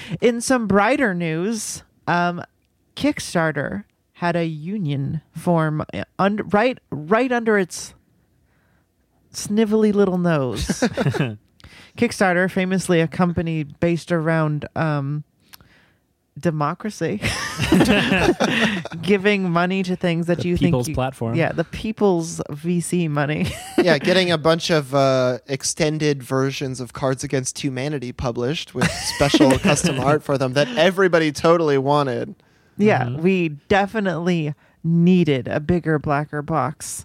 In some brighter news, Kickstarter had a union form right under its snivelly little nose. Kickstarter, famously a company based around democracy, giving money to things that the you think people's platform. Yeah, the people's VC money. Yeah, getting a bunch of extended versions of Cards Against Humanity published with special custom art for them that everybody totally wanted. Yeah, we definitely needed a bigger, blacker box.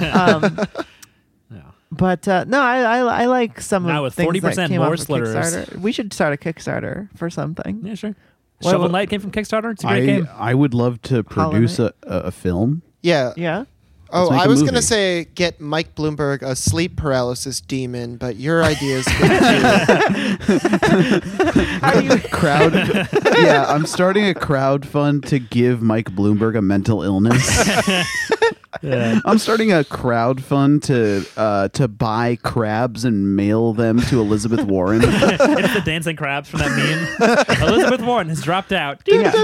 But no, I like some now of with the things 40% that came more off of slurs. Kickstarter. We should start a Kickstarter for something. Yeah, sure. What Shovel about- Knight came from Kickstarter. It's a great game. I would love to produce a film. Yeah. Yeah. Oh, make I a was movie. going to say get Mike Bloomberg a sleep paralysis demon, but your idea is good too. How do you? Crowd. Yeah, I'm starting a crowd fund to give Mike Bloomberg a mental illness. Yeah. I'm starting a crowd fund to buy crabs and mail them to Elizabeth Warren. It's the dancing crabs from that meme. Elizabeth Warren has dropped out.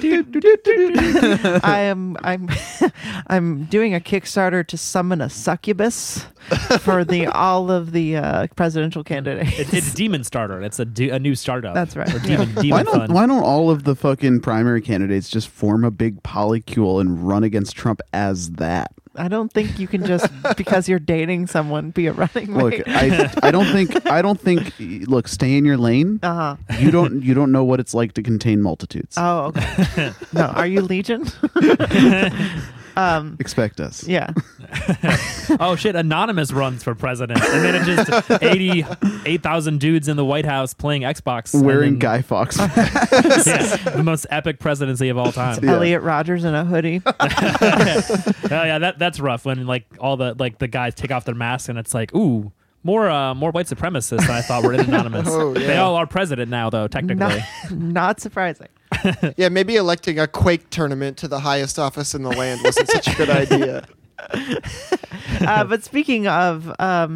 I'm doing a Kickstarter to summon a succubus for all of the presidential candidates. It's Demon Starter. It's a new startup. That's right. Or Demon Why Fund. don't all of the fucking primary candidates just form a big polycule and run against Trump as that? I don't think you can just because you're dating someone be a running Look, mate. I don't think. Look, stay in your lane. Uh-huh. You don't know what it's like to contain multitudes. Oh, okay. No, are you Legion? Expect us. Yeah. Oh shit! Anonymous runs for president, and then it's just 88,000 dudes in the White House playing Xbox, Wearing and then- Guy Fawkes. Yeah, the most epic presidency of all time. Yeah. Elliot Rogers in a hoodie. Oh yeah, that's rough. When the guys take off their masks and it's like, ooh, more white supremacists than I thought were in Anonymous. Oh, yeah. They all are president now, though technically. Not surprising. Yeah, maybe electing a Quake tournament to the highest office in the land wasn't such a good idea. But speaking of,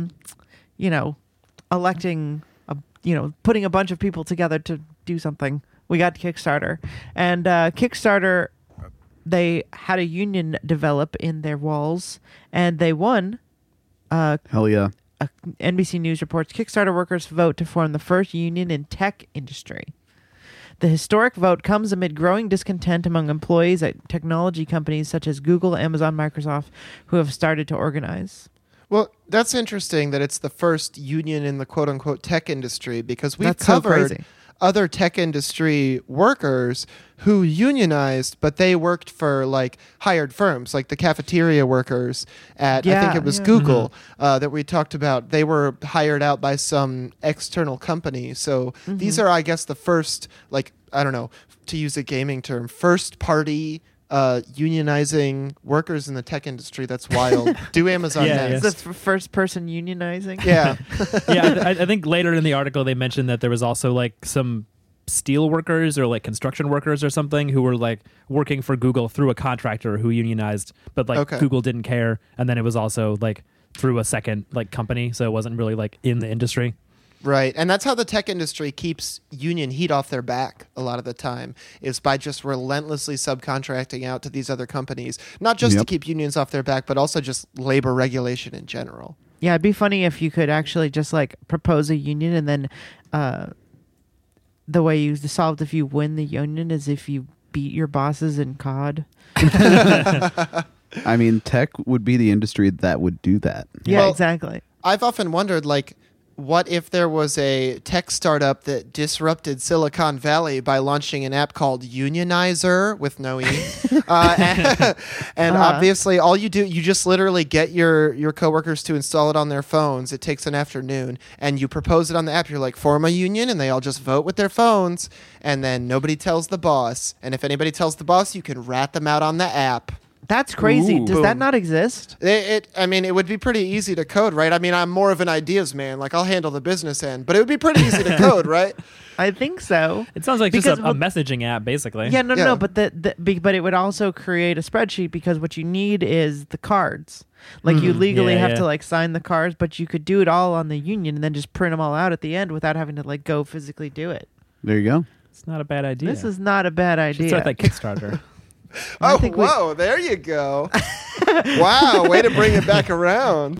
electing, putting a bunch of people together to do something, we got Kickstarter. And Kickstarter, they had a union develop in their walls, and they won. Hell yeah. NBC News reports Kickstarter workers vote to form the first union in tech industry. The historic vote comes amid growing discontent among employees at technology companies such as Google, Amazon, Microsoft, who have started to organize. Well, that's interesting that it's the first union in the quote-unquote tech industry because we've That's so covered crazy. other tech industry workers who unionized, but they worked for like hired firms, like the cafeteria workers at, I think it was Google that we talked about. They were hired out by some external company. So these are, I guess, the first, like, I don't know, to use a gaming term, first party unionizing workers in the tech industry. That's wild. Do Amazon Yeah, next. It's the first person unionizing. Yeah. Yeah, I think later in the article they mentioned that there was also like some steel workers or like construction workers or something who were like working for Google through a contractor who unionized, but like Okay. Google didn't care, and then it was also like through a second like company, so it wasn't really like in the industry. Right. And that's how the tech industry keeps union heat off their back a lot of the time, is by just relentlessly subcontracting out to these other companies, not just to Yep. keep unions off their back, but also just labor regulation in general. Yeah, it'd be funny if you could actually just like propose a union and then the way you solved if you win the union is if you beat your bosses in COD. I mean, tech would be the industry that would do that. Yeah, Well, exactly. I've often wondered, like, what if there was a tech startup that disrupted Silicon Valley by launching an app called Unionizer with no E? And obviously, all you do, you just literally get your coworkers to install it on their phones. It takes an afternoon, and you propose it on the app. You're like, form a union, and they all just vote with their phones, and then nobody tells the boss. And if anybody tells the boss, you can rat them out on the app. That's crazy. Ooh. Does that Boom. not exist? I mean, it would be pretty easy to code, right? I mean, I'm more of an ideas man. Like, I'll handle the business end, but it would be pretty easy to code, right? I think so. It sounds like Because just a what- messaging app, basically. Yeah, no, Yeah. no, but but it would also create a spreadsheet because what you need is the cards. Like you legally Yeah, have yeah. to like sign the cards, but you could do it all on the union and then just print them all out at the end without having to like go physically do it. There you go. It's not a bad idea. This is not a bad Should idea. start that Kickstarter. I Oh, think we- whoa, there you go. Wow, way to bring it back around.